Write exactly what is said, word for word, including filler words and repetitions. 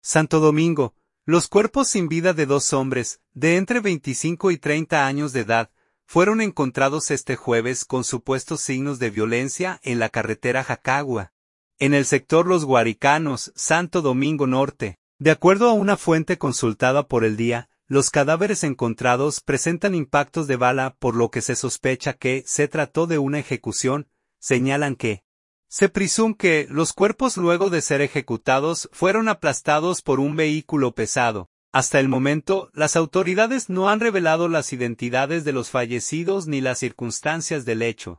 Santo Domingo. Los cuerpos sin vida de dos hombres, de entre veinticinco y treinta años de edad, fueron encontrados este jueves con supuestos signos de violencia en la carretera Jacagua, en el sector Los Guaricanos, Santo Domingo Norte. De acuerdo a una fuente consultada por El Día, los cadáveres encontrados presentan impactos de bala, por lo que se sospecha que se trató de una ejecución. Señalan que se presume que los cuerpos, luego de ser ejecutados, fueron aplastados por un vehículo pesado. Hasta el momento, las autoridades no han revelado las identidades de los fallecidos ni las circunstancias del hecho.